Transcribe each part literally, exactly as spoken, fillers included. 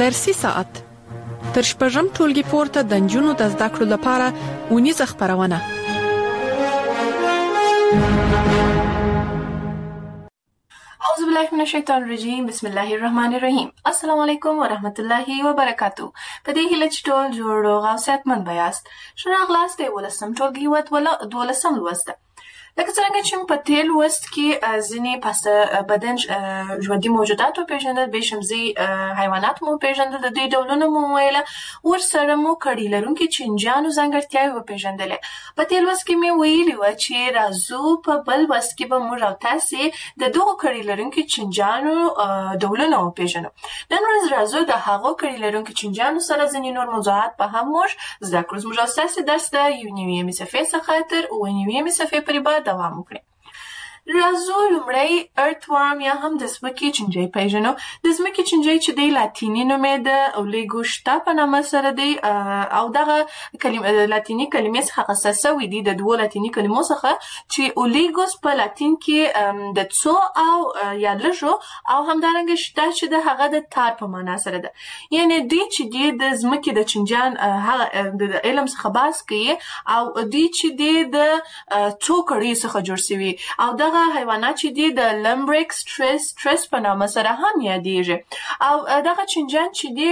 درسي ساعت تر شپږم ټولګي پورته د نجونو د زده کړو لپاره ونیزه خپرونه. اعوذ بالله من الشیطان الرجیم. بسم الله الرحمن الرحیم. السلام علیکم ورحمت الله وبرکاتو. په دې هیله چې ټول جوړ او صحتمند بیاست. ښه راغلاست د ولسم ټولګي و دولسم لوست. لکه څنګه چې په تیر لوست کې ځینې پس بدن ژوندي موجودات وپېژندل، بې شمزي حیوانات مو وپېژندل، د دوی ډولونه مو وویله، ورسره مو کړي لرونکي چینجیانو ځانګړتیاوې وپېژندلې. په تیر لوست کې مې ویلي وه چې راځو په بل لوست کې به موږ او تاسې د دغو کړي لرونکي چینجیانو ډولونه وپېژنو. نن ورځ راځو د هغو کړي لرونکي چینجیانو سره ځینې نور موضوعات به هم موږ زده کړو. زموږ او ستاسې درس د یو نوي صفحې څخه تر اووه نوي صفحې پورې به دوام وکړي. راځو لومړی ارتورم یا هم د ځمکې چینجی پیژنو. د ځمکې چینجی چې دی لاتیني نوم یې د اولیګوشتا په نامه سره دی او دغه لاتیني کلمې څخه اخیستل سوي دي د دوو لاتیني کلمو څخه چې اولیګوس په لاتین کې د څو او یا لږو او همدارنګه شتا چې د هغه د تار په معنا سره ده. یعنې دوی چې دی د ځمکې د چینجیان هغه د علم څخه بحث کوي او دوی چې دی د څو کړیو څخه جوړ سوي او دغه حیوانات چې دي د لمبریکس ټریس ټریس په نامه سره هم یادېږي. او دغه چینجیان چې دي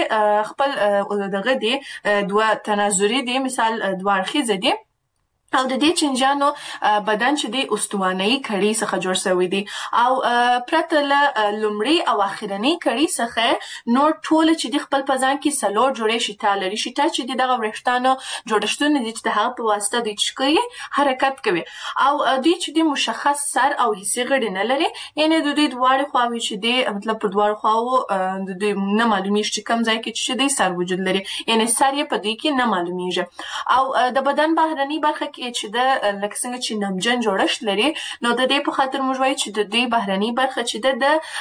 خپل دغه دي دوه تناظري دي، مثال دوه اړخیزه دي او د دې چینجیانو بدن چې دی استوانه‌یي کړي څخه جوړ شوی دی او پرته له لومړي او اخرنۍ کړي څخه نور ټول چې دی خپل په ځان کې څلور جوړې شیټه لري. شیټه چې دی دغه وریښتانو جوړښتونه دي چې د هغه په واسطه دوی چې کوي حرکت کوي او دوی چې دی مشخص سر او حسي غړي نه لري. یعنې د دوی دواړې خواوې چې دی مطلب په دواړو خواوو د دوی نه معلومیږي چې کوم ځای کې چې دی سر وجود لري، یعنې سر یې په دوی کې نه معلومیږي. او د بدن بهرنۍ برخه کې چې د لکه څنګه چې نمجن جوړښت لري، نو د دې په خاطر موږ وایو چې د دې بهرنۍ برخه چې ده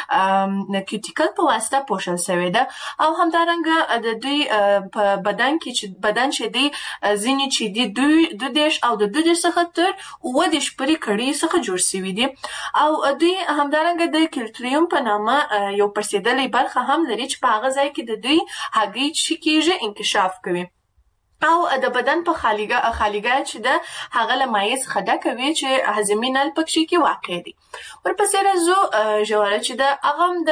د کیوټیکل په واسطه پوښل سوې ده. او همدارنګه د دوی په بدن کې چې بدن چې دی ځینې چې دي دوه دېرش او د دوه دېرش څخه تر اووه دېرش پورې کړي څخه جوړ سوي دي. او دوی همدارنګه د کلټریوم په نامه یو پړسېدلې برخه هم لري چې په هغه ځای کې د دوی هګۍ چې کېږي انکشاف کوي او د بدن په خالیګاه خالیګاه چې ده هغه له مایع څخه ډکه وي چې هضمي نل پکې کې واقع دي. ورپسې راځو ژوره چې ده هغه هم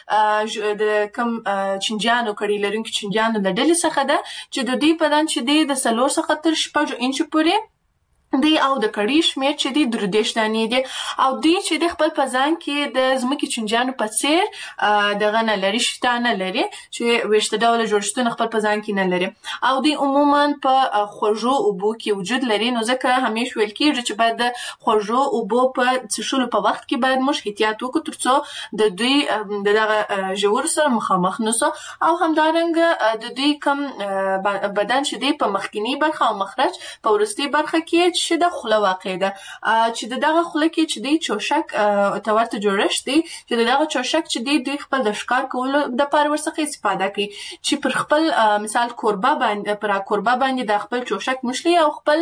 د کوم چینجیانو کړي لرونکي چینجیانو له ډلې څخه ده چې د دوی بدن چې دی د څلور څخه تر شپږو انچو پورې دی او د کړي شمېر چې دی درې دېرش دانې دي او دوی چې د خپل په ځان کې د ځمکې چینجیانو په څېر دغه نه لري، شیټه نه لري چې ویښته ډوله جوړښتونه خپل په ځان کې نه لري او دوی عموما په خوږو اوبو کې وجود لري. نو ځکه همیش ویل کېږي چې باید د خوږو اوبو په څښلو په وخت کې باید موږ احتیاط وکړو تر څو د دوی د دغه ژورو سره مخامخ نسو. او همدارنګه د دوی کم بدن چې دی په مخکینی برخه او مخرج په وروستۍ برخه کې چې د خوله واقع ده چې د دغه خوله کې چې دی چوشک ته ورته جوړښت دی چې د دغه چوشک چې دی دوی خپل د ښکار کولو دپاره ورڅخه استفاده کوي چې پر خپل مثال کوربه باندې پر کوربه باندې د خپل چوشک مشلي او خپل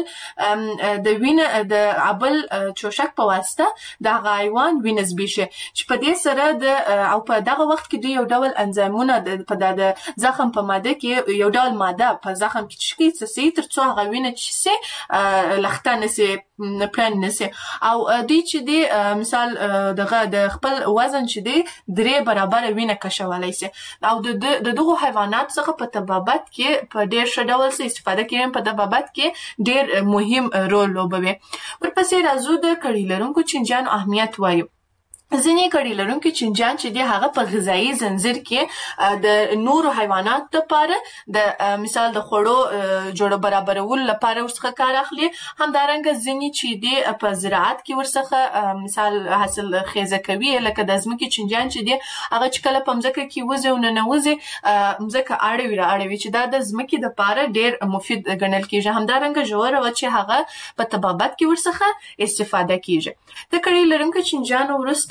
د وینه د عبل چوشک په واسطه د هغه حیوان وینه زبېښي چې په دې سره د او په دغه وخت کې دوی یو ډول انزایمونه په د زخم په ماده کې یو ډول ماده په زخم کې چشکي څه تر څو هغه وینه چې سي لخته نسی پلان نسی او دوی چې دی مثال دغه د خپل وزن چې دی درې برابره وینه کشولی سي او د دغو حیوانات څخه په طبابت کې په ډېر ښه ډول څه استفاده کوي، په طبابت کې ډېر مهم رول لوبوي. ورپسې راځو د کړي لرونکو چینجیانو اهمیت وایو. ځینې کړي لرونکي چینجیان چې دی هغه په غذایي زنځیر کې د نورو حیواناتو لپاره د مثال د خوړو جوړ برابرولو لپاره ورڅخه کار اخلي. همدارنګه ځینې چې دی په زراعت کې ورڅخه مثال حاصل خیزه کوي، لکه د ځمکې چینجیان چې دی هغه چې کله په مځکه کې وځي او ننوځي مځکه اړوي را اړوي چې دا د ځمکې دپاره ډېر مفید ګڼل کېږي. همدارنګه ژوره وه چې هغه په طبابت کې ورڅخه استفاده کېږي. د کړي لرونکو چینجیانو وروسته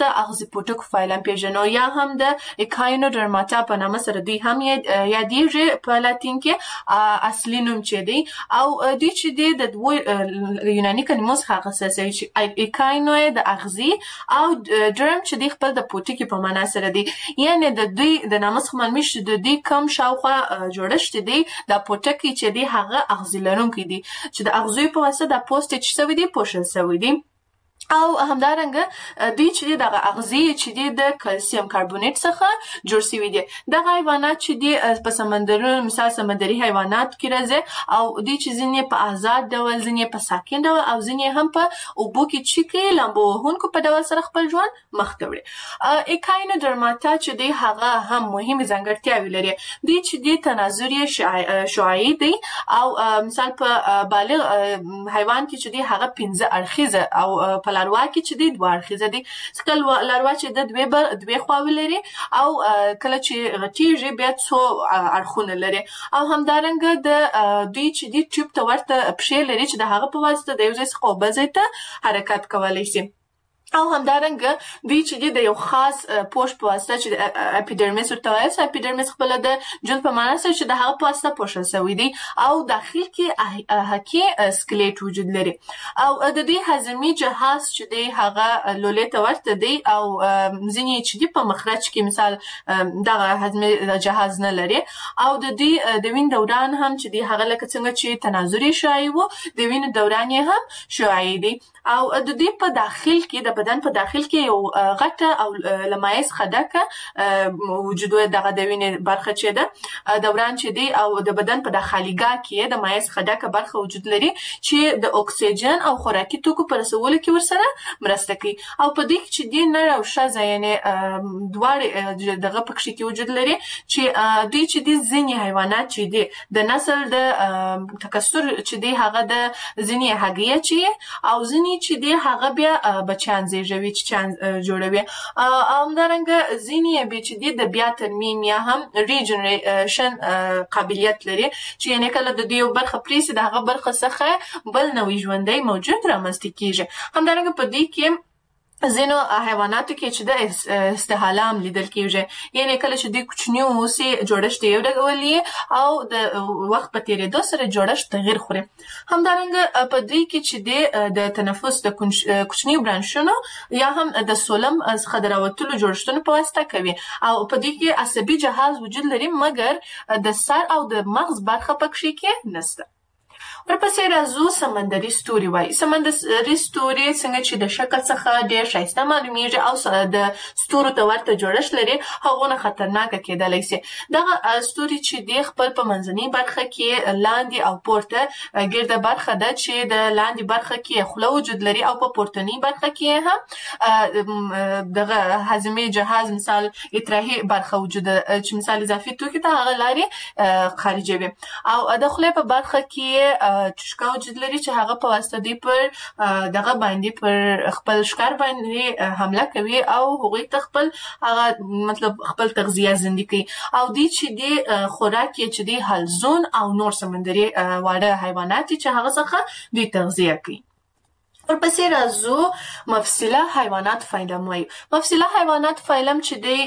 د اغزي پوټکو فایلم پیژنو یا هم د اکاینوډرماټا په نامه سره دوی هم یادېږي په لاتین کې اصلي نوم چې دی او دوی چې دی د دوه یوناني کلمو څخه اخیستل شوی چې اکاینو د اغزي او ډرم چې دی خپل د پوټکي په معنا سره دی یعنی د دوی د نامه څخه معلومه شي د دوی کم شاوخوا جوړښت دی د پوټکي چې دی هغه اغزي لرونکی دی چې د اغزیو په واسطه د پوسټ چې سوي دی پوښل سوي دی او همدارنګه دوی چې دغه اغزي چې دی د کلسیم کاربونیټ څخه جوړ شوي دي دغه حیوانات چې دی په سمندرونو مثال سمندري حیوانات کې راځي او دوی چې ځینې په آزاد ډول ځینې په ساکن ډول او ځینې هم په اوبو کې چې کې لامبو وهونکو په ډول سره خپل ژوند مخ ته وړي اکاینوډرماټا چې دی هغه هم مهمه ځانګړتیاوې لري دوی چې دی تناظري شعاعي دی او مثال په بالغ حیوان کې چې دی هغه پنځه اړخیزه او په لاروا کې چې دی دوه اړخیزه دي ځکه لاروا چې د دوه بر دوه خواوې لري او کله چې غټیږي بیا څو اړخونه لري او همدارنګه د دوی چې دی ټیوب ته ورته پښې لري چې د هغه په واسطه د یو ځای څخه بل ځای ته حرکت کولی شي او همدارنګه دوی چې د یو خاص پوښ په واسطه چې اپیډرمیس ورته وایي اپیډرمیس خپل د جلد په معنا سره چې د هغه په واسطه پوښل شوی دی او داخل کې حقي سکلیټ وجود لري او د دې هضمي جهاز چې دی هغه لولې ته ورته دی او ځینې چې دی په مخرج کې مثال دغه هضمي جهاز نه لري او د دې د وین دوران هم چې دی هغه لکه څنګه چې تناظري شعاعي وو د وین دوران یې هم شعاعي دی او د دې په داخل کې د بدن په داخل کې یو غټه او لمایز خدکه وجود دغه د وینې برخه چې ده دوران چې دی او د بدن په داخليګاه کې د مایز خدکه برخه وجود لري چې د اکسیجن او خوراکي توکو پر رسولو کې ورسره مرسته کوي او په دې کې چې دی نر او ښځه یعنی دواړه دغه پکې کې وجود لري چې دوی چې دی ځینې حیوانات چې دی د نسل د تکثر چې دی هغه د ځینې هګۍ چې او ځینې چې دی هغه بیا بچیان زیږوي چې چان جوړوي او همدارنګه ځینې بیا چې دی د بیا ترمیم یا هم ریجنریشن قابلیت لري چې یعنی کله د دې یو برخه پریسي د هغه برخه څخه بل نوې ژوندی موجود رامنځته کیږي همدارنګه په دې کې ځینو حیواناتو کې چې د استحالام لیدل کېږي یعنی کله چې دوی کوچني اوسي جوړښت یو ډول او د وخت په تیریدو سره جوړښت تغیر خوري همدارنګه په دوی کې چې د تنفس د کوچني برانشونو یا هم د سولم څخه د راوتلو جوړښتونو په واسطه کوي او په دوی کې عصبي جهاز وجود لري مګر د سر او د مغز برخه پکې کې نشته ورپسې راځو سمندري ستوري وایي سمندري ستوري څنګه چې د شکل څخه ډېر ښایسته معلومیږي او د ستورو ته ورته جوړښت لري هغونه خطرناکه کېدلی شي دغه ستوري چې دی خپل په منځنۍ برخه کې لاندې او پورته ګرده برخه ده چې د لاندې برخه کې خوله وجود لري او په پورتنۍ برخه کې هم دغه هضمي جهاز مثال اطراحي برخه وجود چې مثال اضافي توکي ته هغه لارې خارجوي او د خولې په برخه کې چشکا وجود لري چې هغه په واسطه دی پر دغه باندې پر خپل ښکار باندې حمله کوي او هغوی ته خپل هغه مطلب خپل تغذیه زندگی کوي او دی چې دی خوراک یې چې دی حلزون او نور سمندري واړه حیوانات چې هغه څخه دوی تغذیه کوي ورپسې راځو مفصله حیوانات فایلم وایي مفصله حیوانات فایلم چې دی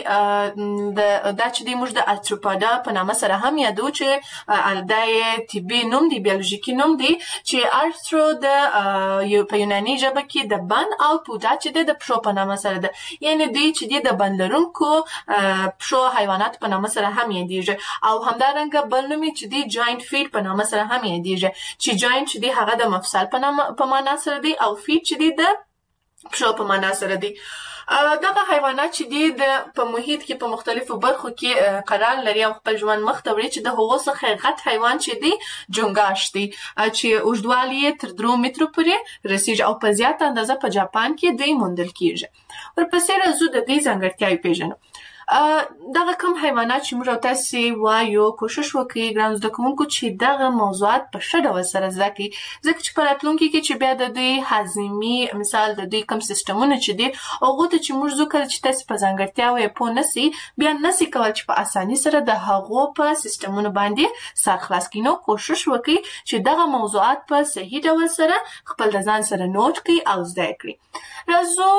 دا چې دی موږ د ارتروپودا په نامه سره هم یادو چې دا یې طبي نوم دی بیولوژیکي نوم دی چې ارترو د په یوناني ژبه کې د بند او پودا چې دی د پښو په نامه سره ده یعنی دوی چې دی د بند لرونکو پښو حیوانات په نامه سره هم یادیږي او همدارنګه بل نوم چې دی جاینټ فیټ په نامه سره هم یادیږي چې جاینټ چې دی هغه د مفصل په نامه په معنا سره دی او فیټ چې دی د پښو په معنا سره دی دغه حیوانات چې دی د په محیط کې په مختلفو برخو کې قرار لري او خپل ژوند مخ ته وړي چې د هغو څخه غټ حیوان چې دی جونګاش دی چې اوږدوالی یې تر درو مترو پورې رسیږي او په زیاته اندازه په جاپان کې دوی موندل کېږي ورپسې راځو د دې ځانګړتیاوې پېژنو دغه کوم حیوانات چې موږ تاسو وایو کوشش وکړئ ګران زده کوونکو چې دغه موضوعات په ښه ډول سره زده کړئ ځکه چې په راتلونکي کې چې بیا د دوی هاضمي مثال د دوی کوم سیستمونه چې دي هغه ته چې موږ ځکه چې تاسو په ځانګړتیاو یې پوه نسی بیا نسی کولای چې په اساني سره د هغو په سیستمونو باندې سر خلاص کړئ. نو کوشش وکړئ چې دغه موضوعات په صحیح ډول سره خپل د ځان سره نوٹ کړئ او زده کړئ. راځو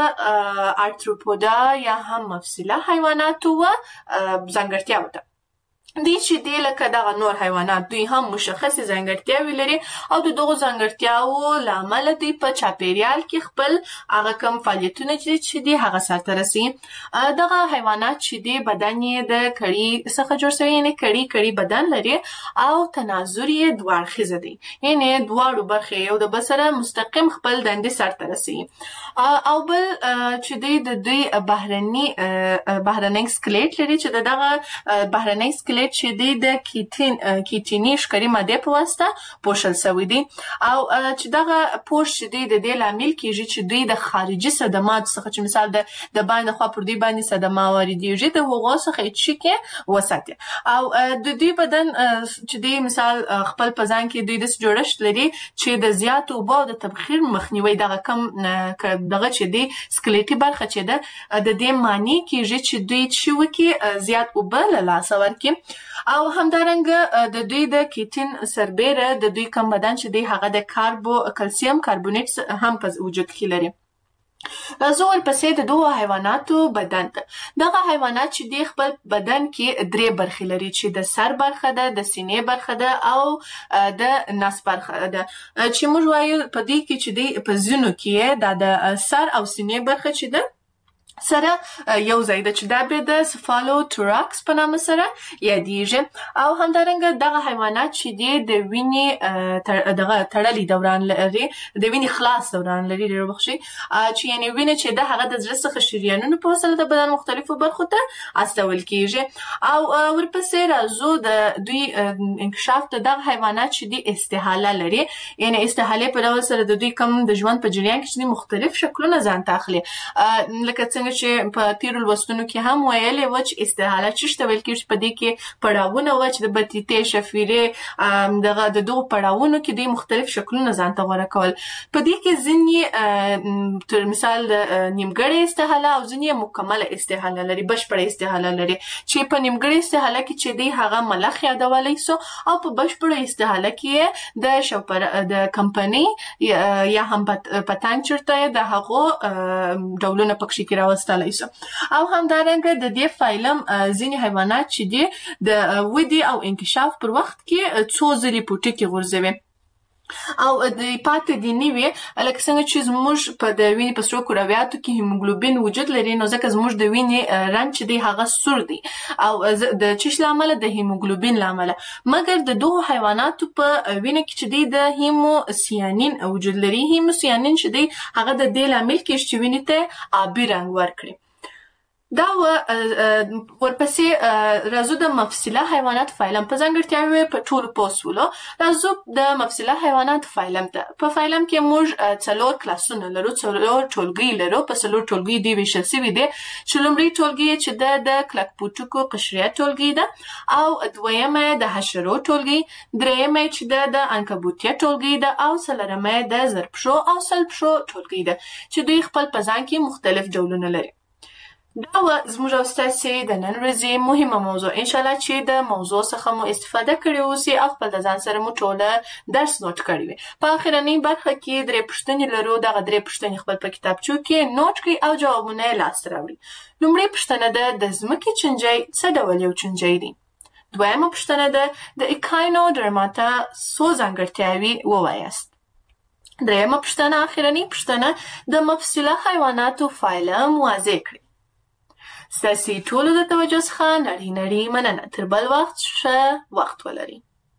د آرتروپودا یا هم مفصله حیواناتو و ځانګړتیاو ته. دي چې دی لکه دغه نور حیوانات دوی هم مشخصې ځانګړتیاوې لري او د دغو ځانګړتیاوو له امله دوی په چاپیریال کې خپل هغه کوم فعالیتونه چې دي هغه سرته رسوي. دغه حیوانات چې دي بدن یې د کړي څخه جوړ شوی یعنې کړي کړي بدن لري او تناظر یې دوه اړخیزه دی یعنې دواړو برخې یو د بل سره مستقیم خپل دندې سرته رسوي. او بل چې دی د دوی بهرني بهرنی سکلیټ لري چې دغه بهرنی سکلیټ چې دی د کیټین کیټینی شکري ماده په واسطه پوښل شوی دی او چې دغه پوښ چې دی د دې لامل کیږي چې دوی د خارجي صدمات څخه چې مثال د د باندې خوا پر دوی باندې صدمه واردېږي د هغو څخه چې کې وساتي او د دوی بدن چې دی مثال خپل په ځان کې دوی د جوړښت لري چې د زیات اوبو د تبخیر مخنیوي دغه کم دغه چې دی سکلیټي برخه چې ده د دې معنی کیږي چې دوی چې وکي زیات اوبه له لاسه ورکړي او همدارنګه د دوی د کیټین سربیره د دوی کم بدن چې دی هغه د کاربو کلسیم کاربونیټ هم په وجود کې لري. راځو ورپسې د دوه حیواناتو بدن ته. دغه حیوانات چې دی خپل بدن کې درې برخې لري چې د سر برخه ده د سینې برخه ده او د نس برخه ده چې موږ وایو په دې کې چې دی په ځینو کې دا د سر او سینې برخه چې ده سره یو ځای ده چې دا به د سفالوتوراکس په نامه سره یادېږي او همدارنګه دغه حیوانات چې دي د وینې دغه تړلي دوران لري د وینې خلاص دوران لري ډېر بخښئ چې یعنې وینه چې ده هغه د زړه څخه شریانونو په وسیله د بدن مختلفو برخو ته استول کیږي او ورپسې راځو د دوی انکشاف د دغه حیوانات چې دي استحاله لري یعنې استحالې په ډول سره د دوی کوم د ژوند په جریان کې چې مختلف شکلونه ځان ته اخلي لکه څنګه چې په تیرو لوستونو کې هم ویلې و چې استحاله چې شته ویل کېږي په دې کې پړاوونه و چې د بطیتې شفیرې دغه د دغو پړاوونو کې د مختلف شکلونه ځان ته غوره کول. په دې کې ځینې تر مثال د نیمګړې استحاله او ځینې مکمله استحاله لري بشپړه استحاله لري چې په نیمګړې استحاله کې چې دی هغه ملخ یادولی سو او په بشپړه استحاله کې د شوپر د کمپنۍ یا هم پتنګ چرته د هغو ډولونه پکښې کې راوستلی سو او همدارنګه د دې فایلم ځینې حیوانات چې دي د ودې او انکشاف پر وخت کې څو ځلې پوټکي غورځوي او د پاتې دي نوي لکه څنګه چې زموږ په د وینې په سرو کرویاتو کې هیموګلوبین وجود لري نو ځکه زموږ د وینې رنګ چې دی هغه سور دی او د چیش له امله د هیموګلوبین له امله مګر د دغو حیواناتو په وینه کې چې دی د هیموسیانین وجود لري. هیموسیانین چې دی هغه د دې لامل کېږي چې وینې ته آبي رنګ ورکړي. دا و ورپسې راځو د مفصله حیوانات فایلم په ځانګړتیاوې په ټولو پوه شولو. راځو د مفصله حیوانات فایلم ته. په فایلم کې موږ څلور کلاسونه لرو څلور ټولګي لرو په څلور ټولګي دي ویشل شوي دي چې لومړی ټولګي چې د د کلکپوټکو قشریه ټولګي ده او دویمه د حشرو ټولګي درېیمه چې د د عنکبوتیه ټولګي ده او څلورمه د زرپشو او سلپشو ټولګي ده چې دوی خپل په ځان کې مختلف ډولونه لري. دا و زموږ او ستاسې د نن ورځې مهمه موضوع. انشاءالله چې د موضوع څخه مو استفاده کړې اوسي او خپل د ځان سره مو ټوله درس نوټ کړی وي. په اخرنۍ برخه کې درې پوښتنې لرو. دغه درې پوښتنې خپل په کتابچو کې نوټ کړئ او جوابونه یې لاسته راوړئ. لومړۍ پوښتنه ده د ځمکې چینجی څه ډول یو چینجی دی؟ دویمه پوښتنه ده د اکاینوډرماتا څو ځانګړتیاوې ووایاست. درېیمه پوښتنه اخرنۍ پوښتنه د مفصله حیواناتو فایلم واضح کړئ. ستاسې ټولو د توجه څخه نړۍ نړۍ مننه. تر بل وخت ښه وخت ولرئ.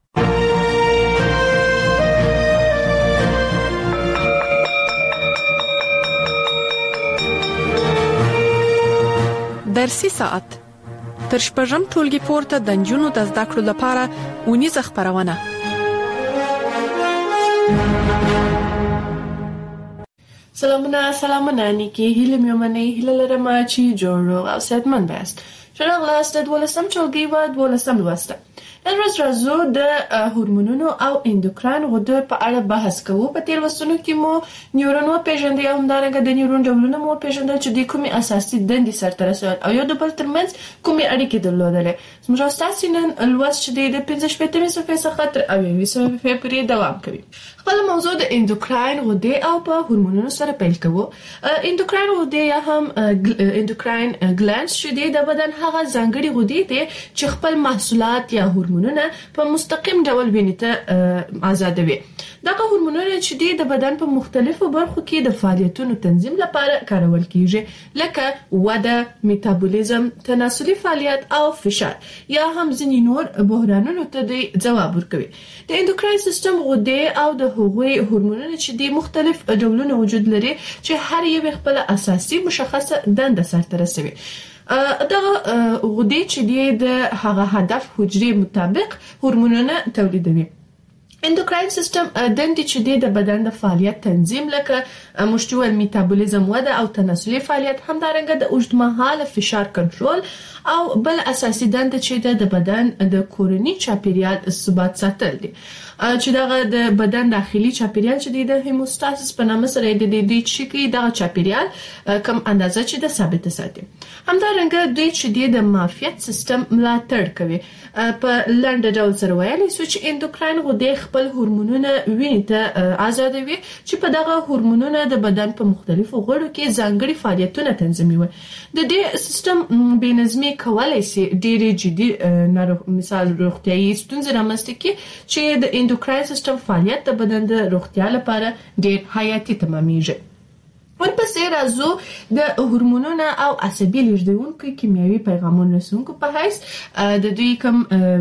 درسي ساعت تر شپږم ټولګي پورته د نجونو د زده کړو لپاره اونیزه خپرونه. سلامونه سلامونه نیکی هیله میومنی هیله لرم چې جوړ او صحتمند باشت. شنو غلاست د ولسم چولګي و د ولسم لوسته. نن ورځ راځو د هورمونونو او اندوکراین غدو په اړه بحث کوو. په تیر وسونو کې مو نیورون پیژندل او همدارنګه د نیورون ډولونه مو پیژندل چې د کومي اساسي دندې سرته رسول او یو د بل ترمنځ کومي اړیکې درلودلې. زموږ استاد نن لوست چې د پنځه شپږمې صفحې څخه تر اوومې صفحې پورې دوام کوي. خپل موضوع د اندوکراین غدې او په هورمونونو سره پیل کوو. اندوکراین غدې یا هم اندوکراین ګلانډز چې د بدن هغه ځانګړي غدې دي چې خپل محصولات یا هورمونونه په مستقیم ډول وینې ته آزادوي. دغه هورمونونه چې د بدن په مختلفو برخو کې د فعالیتونو تنظیم لپاره کارول کیږي، لکه وده، میتابولیزم، تناسلي فعالیت او فشار یا هم ځینې نور بحرانونو ته د ځواب ورکوي. د اندوکراین سیستم غدې او د هغوی هورمونونه چې د مختلف ډولونو وجود لري چې هر یو خپل اساسي مشخصه دنده سرته رسوي. دغه غدې چې د هغه هدف حجرې مطابق هورمونونه تولیدوي. اندوکراین سیستم دندې چې د بدن د فعالیت تنظیم لکه مشتوال میتابولیزم، وده او تناسلي فعالیت، همدارنګه د اوږدمهاله فشار کنټرول او بل اساسي دنده چې د بدن د کورني چاپیریال ثبات ساتل دي. چې دغه د بدن داخلي چاپیریال چې د هیموستاسیس په نامه سره د دې چې کې د چاپیریال کم اندازه چې د ثابت ساتي. همدارنګه دوی چې د معافیت سیستم ملاتړ کوي. په لنډ ډول سره ویل شو چې اندوکراین غدې خپل هورمونونه وینې ته آزادوي چې په دغه هورمونونه د بدن په مختلفو غړو کې ځانګړي فعالیتونه تنظیموي. د دې سیستم بې نظمي کولای شي ډېری جدي ناروغ مثال روغتیايي ستونزې رامنځته کړي چې د اندوکراین سیستم فعالیت د بدن د روغتیا لپاره ډېر حیاتي تمامېږي. ورپسې راځو د هورمونونو او عصبي لیږدونکو کیمیاوي پیغامونو رسونکو په حیث د دوی کوم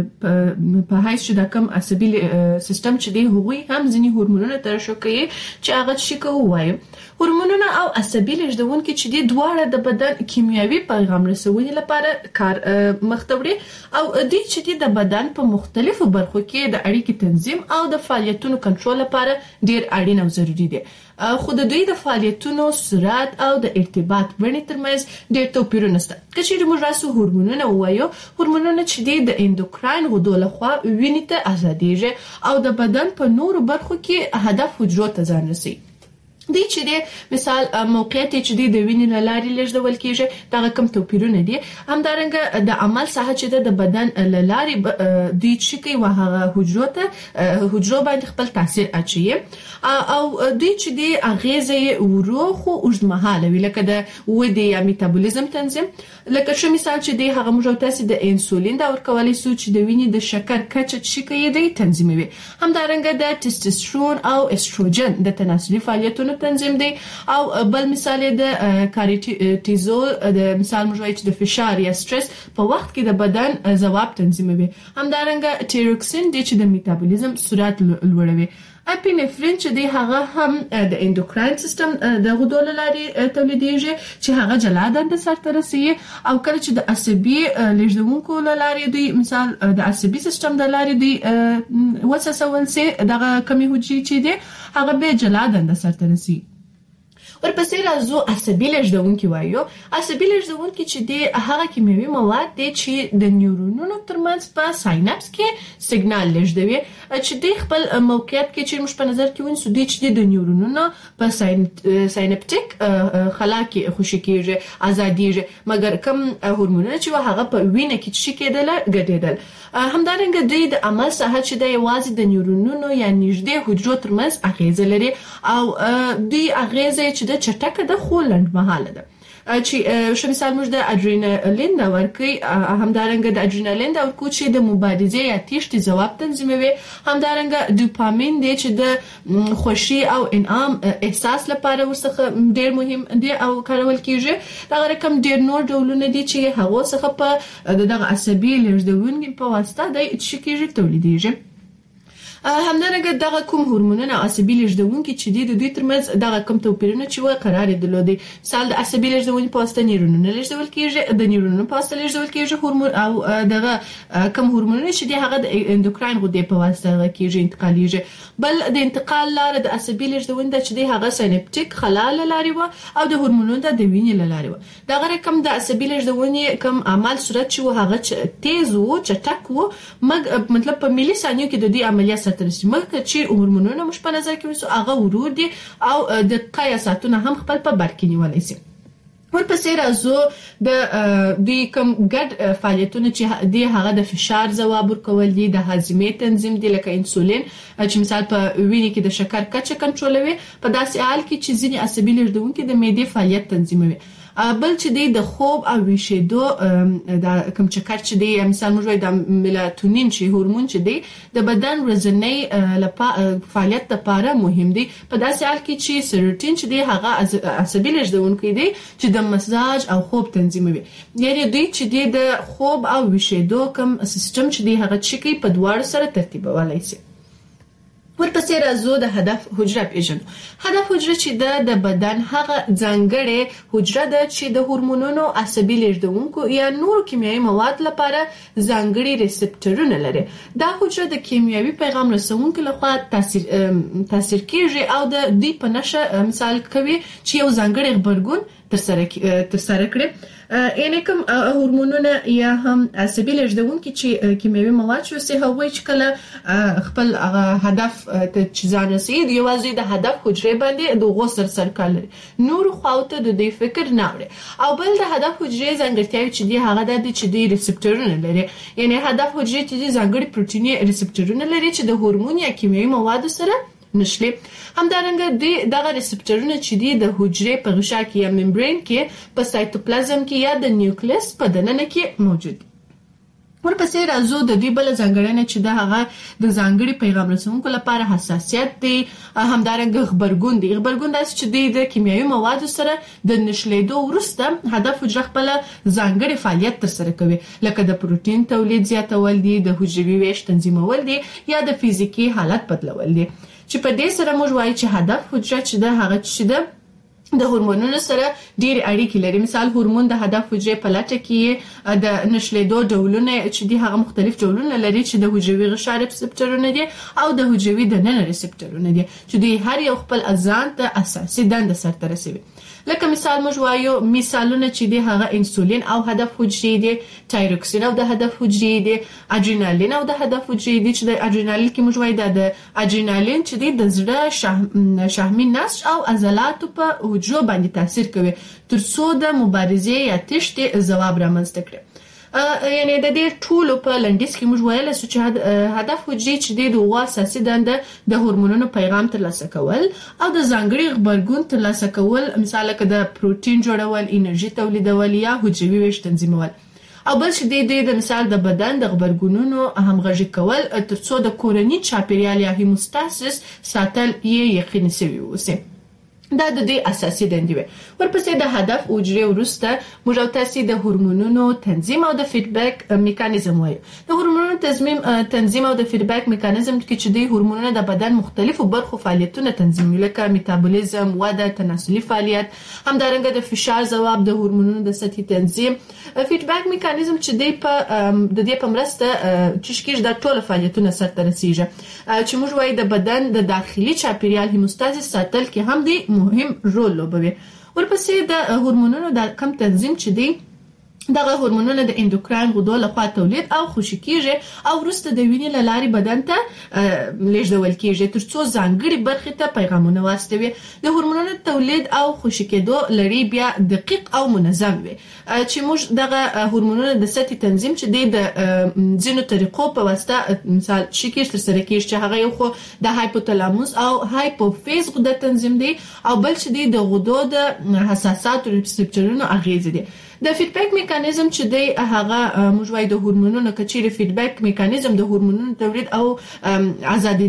په حیث چې د کوم عصبي سیستم چې دی هغوی هم ځینې هورمونونه ترشح کوي چې هغه څه کوي وایي. هورمونونه او عصبي لیږدونکو چې دی دواړه د بدن کیمیاوي پیغام رسونې لپاره کار مخته وړي او دوی چې دی د بدن په مختلفو برخو کې د اړیکې تنظیم او د فعالیتونو کنټرول لپاره ډېر اړین او ضروري دي. خو د دوی د فعالیتونو سرعت او د ارتباط بڼې ترمنځ ډېر توپیرونه شته. که چیرې موږ راسو هورمونونه ووایو، هورمونونه چې د اندوکراین غدو لخوا وینې ته آزادېږي او د بدن په نورو برخو کې هدف حجرو ته ځان رسوي. دی چې د مثال موقعیت چې د وینې له لارې لیږدول کیږي دا کوم توپیرونه دي. همدارنګه د عمل ساحه چې د بدن له لارې دوی چې کوي وهغه حجرو ته حجرو باندې خپل تاثیر اچوي او دوی چې د اغیزې ورو خو اوږدمهاله وي، لکه د ودې یا میتابولیزم تنظیم. لکه څه مثال چې د هغه موږ تاسو د انسولین دا ورکولای شو چې د وینې د شکر کچه چې کوي د تنظیموي. همدارنګه د ټسټوسترون او استروجن د تناسلي فعالیتونو تنظیم دی او بل مثال د کارټیزول د مثال موږ وایو چې د فشار یا سټرس په وخت کې د بدن ځواب تنظیموي. همدارنګه ټیروکسین دی چې د میتابولیزم سرعت لوړوي. اپینفرین چې دی هغه هم د اندوکراین سیستم د غدو لارې تولیدېږي چې هغه جلا دنده سرته رسوي او کله چې د عصبي لیږدونکو لارې دوی مثال د عصبي سیستم د لارې دوی وسوسول سي دغه کمی حجرې چې دی هغه به جلا دنده سرته رسوي. ورپسې راځو عصبي لیږدونکي وایو. عصبي لیږدونکي چې دی هغه کیمیاوي مواد دي چې د نیورونونو ترمنځ په ساینپس کې سیګنال لیږدوي چې دی خپل موقعیت کې چې موږ په نظر کې ونیسو دی چې د نیورونونو په ساینپټیک خلا کې خوشي کېږي آزادېږي، مګر کوم هورمونونه چې هغه په وینه کې چې کېدل ګډېدل. همدارنګه دوی د عمل ساحه چې د یوازې د نیورونونو یا نږدې حجرو ترمنځ اغیزه لري او دوی اغیزه چې د چټکه د خو لنډمهاله ده. چې شو مثال موږ د اډرینالین دا ورکوي، همدارنګه د اډرینالین دا ورکو چې د مبارزې یا تیښتې ځواب تنظیموي. همدارنګه ډوپامین دی چې د خوښي او انعام احساس لپاره ورڅخه ډېر مهم دی او کارول کیږي. دا رقم ډېر نور ډولونه دي چې هغه څخه په دغه عصبي لیږدونکو په واسطه د چې کیږي تولیدېږي. همدارنګه دغه کوم هورمونونه عصبي لیږدونکي چې دي د دوی ترمنځ دغه کوم توپیرونه چې وایي قرار درلودي. مثال د عصبي لیږدونې په واسطه نیورونونه لیږدول کیږي، د نیورونونو په واسطه لیږدول کیږي هورمون، او دغه کوم هورمونونه چې دي هغه د اندوکراین غدې په واسطه کیږي انتقالیږي. بل د انتقال لاره د عصبي لیږدونې چې دي هغه سینپټیک خلا له لارې و او د هورمونونو د وینې له لارې و. دغه رقم د عصبي لیږدونې کوم عمل صورت چې هغه تیز و، چټک و، مګ مطلب په ملي ثانیو کې د دې عملیات ترسي مګر چې هورمونونه مش په نظر کې وسو هغه ورور دي او د قیا ساتونه هم خپل په بر کې نیولای شي. ورپسې راځو د دې کوم ګډ فعالیتونه چې د هغه د فشار ځواب ورکول دي، د هاضمې تنظیم دي لکه انسولین چې مثال په وینې کې د شکر کچه کنټرولوي، په داسې حال کې چې ځینې عصبي لیږدونکي د معدې فعالیت تنظیموي. بل چې دی د خوب او ویښېدو د کوم چکر چې دی مثال موږ وایو د میلاتونین چې هورمون چې دی د بدن ورځنی لپاره فعالیت لپاره مهم دی، په داسې حال کې چې سیروټین چې دی هغه عصبي لیږدونکی دی چې د مزاج او خوب تنظیموي. یعنی دوی چې دی د خوب او ویښېدو کوم سیستم چې دی هغه چې کوي په دواړو سره ترتیبولی شي. ورپسې راځو د هدف حجره پیژنو. هدف حجره چې ده د بدن هغه ځانګړې حجره ده چې د هورمونونو، عصبي لیږدونکو یا نورو کیمیاوي مواد لپاره ځانګړي ریسپټرونه لري. دا حجره د کیمیاوي پیغام رسونکو لخوا تاثیر تاثیر کیږي او د دوی په نشه مثال کوي چې یو ځانګړی غبرګون ترسره ترسره کړي. یعنی کوم هورمونونه یا هم عصبي لیږدونکي چې کیمیاوي مواد شو سي هغوی چې کله خپل هدف ته چې ځان رسي یوازې د هدف حجرې باندې د غوسر سر کول نور خواته د دې فکر نه وړي. او بل د هدف حجرې ځانګړتیاوې چې دی هغه د چې دی ریسپټرونه لري، یعنی هدف حجرې چې دی ځانګړي پروتیني ریسپټرونه لري چې د هورمون یا کیمیاوي موادو سره نشلي. همدارنګه دغه ریسپټرونه چې دي د حجرې په غشا کې یا ممبرین کې په سایتوپلازم کې یا د نیوکلیس په دننه کې موجود دي. ورپسې راځو د دې بل ځانګړنه چې د هغه د ځانګړي پیغام رسونکو لپاره حساسیت دی، همدارنګه غبرګون دی. غبرګون داسې چې دی د کیمیاوي موادو سره د نشلیدو وروسته هدف حجره خپل ځانګړي فعالیت ترسره کوي، لکه د پروتین تولید زیاتول دي، د حجروي ویش تنظیمول دي یا د فزیکی حالت بدلول دي. چې په دې سره موږ وایو چې هدف حجره چې ده هغه چې ده د هورمونونو سره ډېر اړیکې لري. مثال هورمون د هدف حجرې په لټه کې د نشلیدو ډولونه چې دي هغه مختلف ډولونه لري چې د حجروي غشا ریسپټرونه دي او د حجروي دننه ریسپټرونه دي چې دوی هر یو خپل ځان ته اساسي دنده سرته رسوي. لکه مثال موږ وایو مثالونه چې دي هغه انسولین او هدف حجرې دي، تایروکسین او د هدف حجرې دي، اډرینالین او د هدف حجرې دي چې د اډرینالین کې موږ وایو د اډرینالین چې دی د زړه شحمي نسج او عضلاتو په حجرو باندې تاثیر کوي ترڅو د مبارزې یا تشتې ځواب رامنځته کړي. یعنی د دې ټولو په لنډیز کې موږ ویل چې هدف حجرې چې د دوه اساسي دنده د هورمونونو پیغام ترلاسه کول او د ځانګړي غبرګون ترلاسه کول، مثال لکه د پروتین جوړول، انرژي تولیدول یا حجروي ویش تنظیمول. او بل چې د مثال د بدن د غبرګونونو همغږي کول ترڅو د کورني چاپیریال یا هیموستاسیس ساتل یې یقیني شوی اوسي. دا د دې اساسي دندې وي. ورپسې د هدف حجرې وروسته موږ تاسو د هورمونونو تنظیم او د فیډبیک میکانیزم وایو. د هورمونونو تنظیم تنظیم او د فیډبیک میکانیزم کې چې د هورمونونو د بدن مختلفو برخو فعالیتونه تنظیموي، لکه میتابولیزم، وده، تناسلي فعالیت، همدارنګه د فشار ځواب، د هورمونونو د سطحي تنظیم. فیډبیک میکانیزم چې دی په د دې په مرسته چې شکیش د ټولو فعالیتونو سرته رسیږي چې موږ وایو د بدن د داخلي چاپیریال هیموستاسیس ساتل کې هم دی مهم رول لوبوي. ورپسې د هورمونونو د کم تنظیم چې دی دغه هورمونونه د اندوکراین غدو لخوا تولید او خوشې کیږي او وروسته د وینې له لارې بدن ته لیږدول کیږي ترڅو ځانګړي برخې ته پیغامونه واستوي. د هورمونونو تولید او خوشې کېدو لړۍ بیا دقیق او منظم وي چې موږ دغه هورمونونو د سطحي تنظیم چې دی د ځینو طریقو په واسطه مثال شکیش ترسره کیږي چې هغه یو خو د هایپوتالاموس او هایپوفیز غده تنظیم دی او بل چې دی د غدو د حساسات ریسپټرونو اغیز دی. د فیډبیک میکانیزم چې دی هغه موږ وایو د هورمونونو کچېرې فیډبیک میکانیزم د هورمونونو تولید او آزاد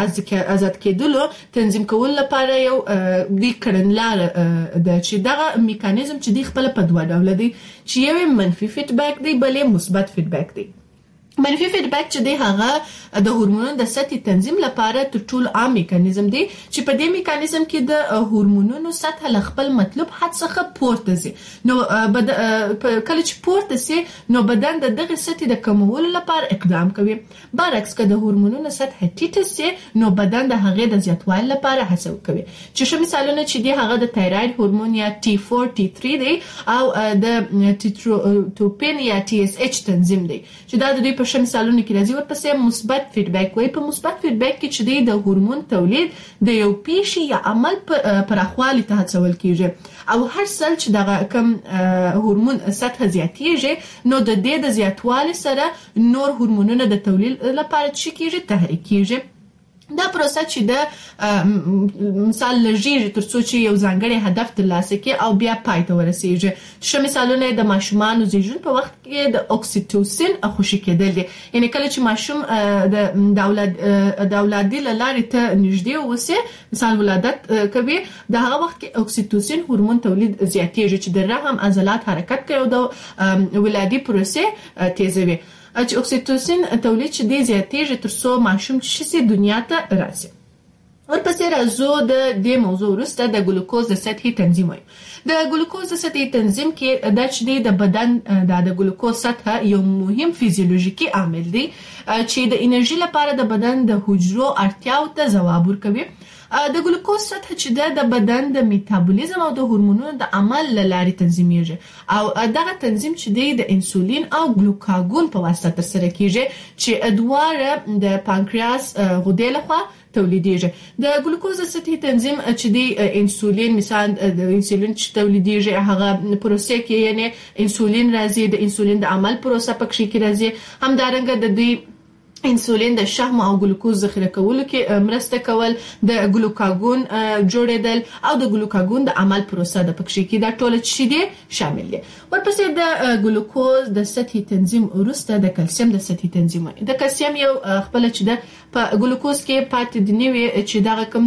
آزاد کېدلو تنظیم کول لپاره یو د کړنلار د چې دغه میکانیزم چې دی خپل په دوه ډول دی چې یو منفي فیډبیک دی بلې مثبت فیډبیک دی. منفي فیډبیک چې دی هغه د هورمونونو د سطحي تنظیم لپاره تر ټولو عام میکانیزم دی چې په دې میکانیزم کې د هورمونونو سطح له خپل مطلوب حد څخه پورته ځي. نو بد کله چې پورته سي نو بدن د دغه سطحي د کمولو لپاره اقدام کوي. برعکس که د هورمونونو سطح ټیټه سي نو بدن د هغې د زیاتوالي لپاره هڅه کوي. چې ښه مثالونه چې دی هغه د تایراید هورمون یا ټي فور ټي تھری دی او د ټیټروپین یا ټي اس ایچ تنظیم دی چې دا د دوی په شم مثالونه کې راځي. ورپسې مثبت فیډبیک وایي. په مثبت فیډبیک کې چې دی د هورمون تولید د یو پیښې یا عمل پراخوالي ته هڅول کیږي او هر ځل چې دغه کم هورمون سطح زیاتیږي نو د دې د زیاتوالي سره نور هورمونونه د تولید لپاره چې کیږي تحریک کیږي. دا پروسه چې د مثال لږیږي تر څو چې یو ځانګړی هدف ترلاسه کړي او بیا پای ته ورسیږي. ښه مثالونه د ماشومانو زیږون په وخت کې د اکسیټوسین خوشي کېدل دي. یعنی کله چې ماشوم د اولاد د اولادي له لارې ته نږدې اوسي مثال ولادت کوي د هغه وخت کې اکسیټوسین هورمون تولید زیاتیږي چې د رحم عضلات حرکت کوي او د ولادي پروسې تیزوي. چې اکسیټوسین تولید چې دی زیاتیږي تر څو ماشوم چې شي دنیا ته راسي. ورپسې راځو د دې موضوع وروسته د ګلوکوز د سطحي تنظیم وایو. د ګلوکوز د سطحي تنظیم کې دا چې دی د بدن د د ګلوکوز سطح یو مهم فیزیولوژیکي عامل دی چې د انرژي لپاره د بدن د حجرو اړتیاو ته ځواب ورکوي. د ګلوکوز سطح چې ده د بدن د میتابولیزم او د هورمونونو د عمل له لارې تنظیمیږي او دغه تنظیم چې دی د انسولین او ګلوکاګون په واسطه ترسره کیږي چې دواړه د پانکریاس غدې لخوا تولیدیږي. د ګلوکوز سطحي تنظیم چې دی انسولین مثال د انسولین چې تولیدیږي هغه پروسې کې یعنی انسولین راځي د انسولین د عمل پروسه پکې کې راځي. همدارنګه د دوی انسولین د شحم او ګلوکوز ذخیره کولو کې مرسته کول د ګلوکاګون جوړیدل او د ګلوکاګون د عمل پروسه د پکې کې دا ټول چې دي شامل دي. ورپسې د ګلوکوز د سطحي تنظیم وروسته د کلسیم د سطحي تنظیم د کلسیم یو خپل چې د په ګلوکوز کې پاتې دی نیوي چې دا کوم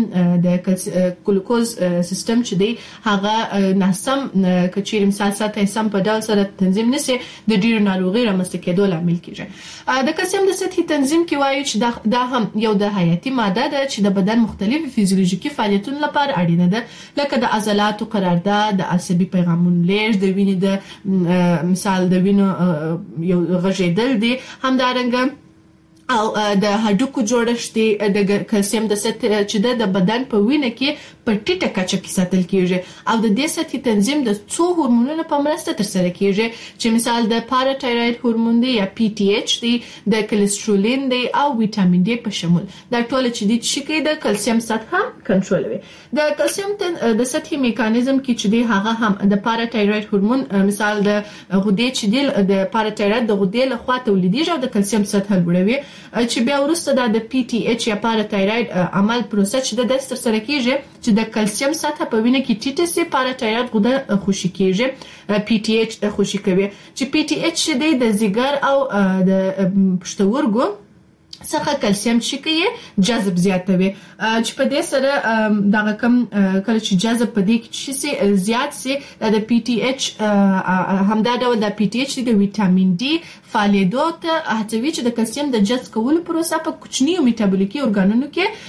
د ګلوکوز سیستم چې دی هغه ناسم کچیر مثال ساته سم په ډول سره تنظیم نشي د ډیرو ناروغي رامنځته کېدو لامل کیږي. د کلسیم د سطحي تنظیم کې وایي چې دا هم یو د حیاتي ماده ده چې د بدن مختلفو فیزیولوژیکي فعالیتونو لپاره اړینه ده لکه د عضلاتو قرارداد د عصبي پیغامونو لیږد د وینې د مثال د وینې یو غږیدل دي. همدارنګه او د هډوکو جوړښت دی د کلسیم د سطح چې د بدن په وینه کې په ټیټه کچه کې ساتل کیږي او د دې سطحي تنظیم د څو هورمونونو په مرسته ترسره کیږي چې مثال د پاراتایروید هورمون دی یا پی ټي ایچ دی د کلسترولین دی او ویټامین ډي په شمول. دا ټول چې دي چې کوي د کلسیم سطح کنټرولوي. د کلسیم د سطحي میکانیزم کې چې دی هغه هم د پاراتایروید هورمون مثال د غدې چې دی د پاراتایروید د غدې لخوا تولیدیږي او د کلسیم سطح لوړوي چې بیا وروسته د پی ټي ایچ یا پاراتایروید عمل پروسه چې د دستر سره کیږي چې د کلسیم سطح په وینه کې ټیټه سي پاراتایروید غده خوشي کیږي پی ټي ایچ خوشي کوي چې پی ټي ایچ د ځیګر او د پښتورګو څخه کلسیم چې کوي جذب زیاتوي چې په دې سره دا کم کله چې جذب په دې کې شي زیات سي د پی ټي ایچ همدا ډول د پی ټي ایچ د ویټامین ډي فعالیدو ته هڅوي چې د کلسیم د جذب کولو پروسه په کوچنیو میټابولیکي ارګانونو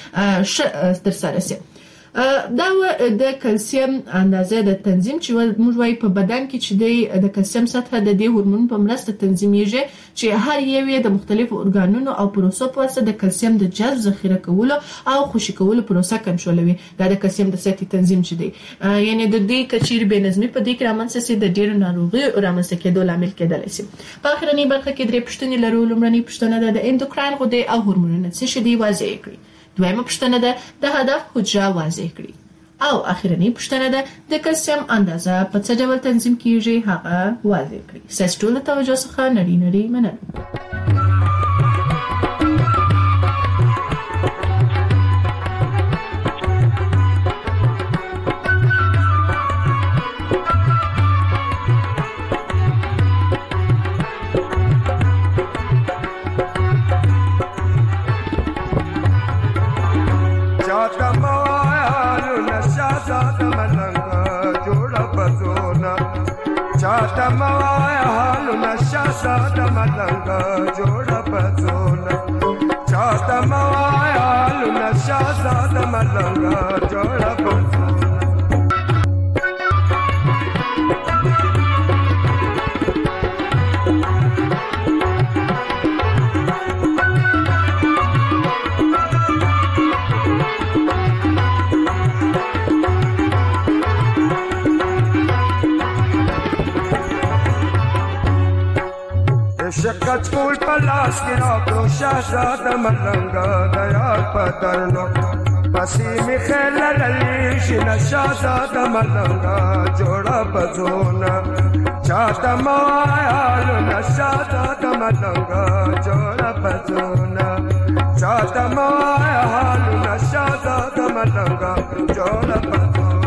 کې ترسره شي. دا د کلسیم اندازه د تنظیم چې موږ وايي په بدن کې چې د کلسیم سطح د دې هورمون په مرسته تنظیمیږي چې هر یو د مختلفو ارګانونو او پروسو په واسطه د کلسیم د جذب ذخیره کولو او خوشي کولو پروسه کنټرولوي. دا د کلسیم د سطحي تنظیم چې دی یعنی د دې کچیر بې نظمي په دې کې رامنځته سي د ډیرو ناروغیو رامنځته کېدو لامل کېدلی شي. په اخرنۍ برخه کې درې پوښتنې لرو. لومړنۍ پوښتنه ده د اندوکراین غدې او هورمونونه څه شي دي واضح کړئ. دویمه پوښتنه ده د هدف حجره واضح کړئ او اخرنۍ پوښتنه ده د کلسیم اندازه په څه ډول تنظیم کیږي هغه واضح کړئ. ستاسو ټول توجه څخه نړۍ نړۍ مننه. Chata mawaya halu नशा सादा मलंगा जोड़ा बजोना चाहता मवायालु नशा सादा मलंगा जोड़ा बजोना Shakkat school palas ginagro shahzada malanga dayal patarno pasimi khela lalishina shahzada malanga joda bazona chata mayalu na shahzada malanga joda bazona chata mayalu na shahzada malanga joda bazona